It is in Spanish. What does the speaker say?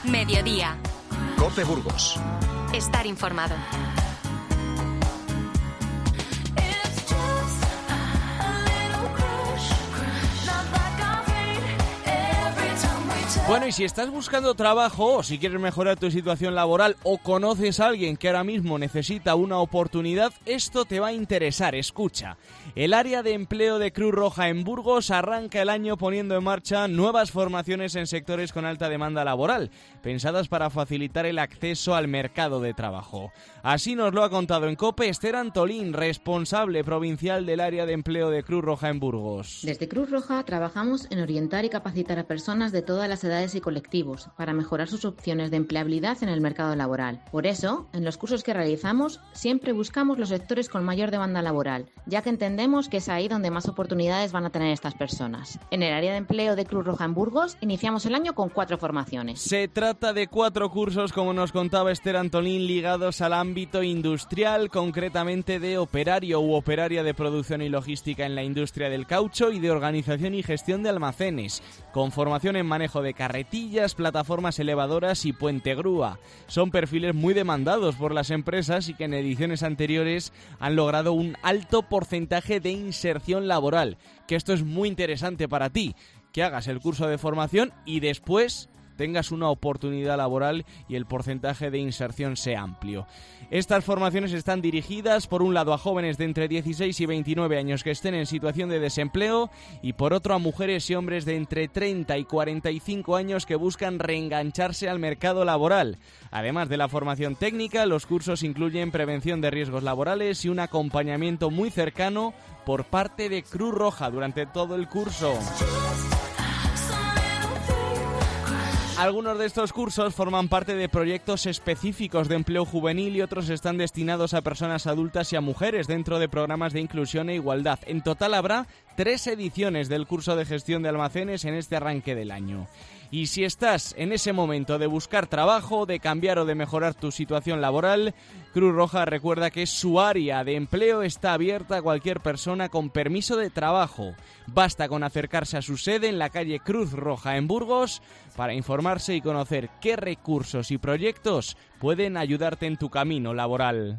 Mediodía. COPE Burgos. Estar informado. Bueno, y si estás buscando trabajo o si quieres mejorar tu situación laboral o conoces a alguien que ahora mismo necesita una oportunidad, esto te va a interesar. Escucha, el área de empleo de Cruz Roja en Burgos arranca el año poniendo en marcha nuevas formaciones en sectores con alta demanda laboral, pensadas para facilitar el acceso al mercado de trabajo. Así nos lo ha contado en COPE Esther Antolín, responsable provincial del área de empleo de Cruz Roja en Burgos. Desde Cruz Roja trabajamos en orientar y capacitar a personas de todas las edades y colectivos para mejorar sus opciones de empleabilidad en el mercado laboral. Por eso, en los cursos que realizamos, siempre buscamos los sectores con mayor demanda laboral, ya que entendemos que es ahí donde más oportunidades van a tener estas personas. En el área de empleo de Cruz Roja en Burgos, iniciamos el año con 4 formaciones. Se trata de 4 cursos, como nos contaba Esther Antolín, ligados al ámbito industrial, concretamente de operario u operaria de producción y logística en la industria del caucho y de organización y gestión de almacenes, con formación en manejo de carretillas, plataformas elevadoras y puente grúa. Son perfiles muy demandados por las empresas y que en ediciones anteriores han logrado un alto porcentaje de inserción laboral, que esto es muy interesante para ti, que hagas el curso de formación y después tengas una oportunidad laboral y el porcentaje de inserción sea amplio. Estas formaciones están dirigidas, por un lado, a jóvenes de entre 16 y 29 años que estén en situación de desempleo y, por otro, a mujeres y hombres de entre 30 y 45 años que buscan reengancharse al mercado laboral. Además de la formación técnica, los cursos incluyen prevención de riesgos laborales y un acompañamiento muy cercano por parte de Cruz Roja durante todo el curso. Algunos de estos cursos forman parte de proyectos específicos de empleo juvenil y otros están destinados a personas adultas y a mujeres dentro de programas de inclusión e igualdad. En total habrá 3 ediciones del curso de gestión de almacenes en este arranque del año. Y si estás en ese momento de buscar trabajo, de cambiar o de mejorar tu situación laboral, Cruz Roja recuerda que su área de empleo está abierta a cualquier persona con permiso de trabajo. Basta con acercarse a su sede en la calle Cruz Roja en Burgos para informarse y conocer qué recursos y proyectos pueden ayudarte en tu camino laboral.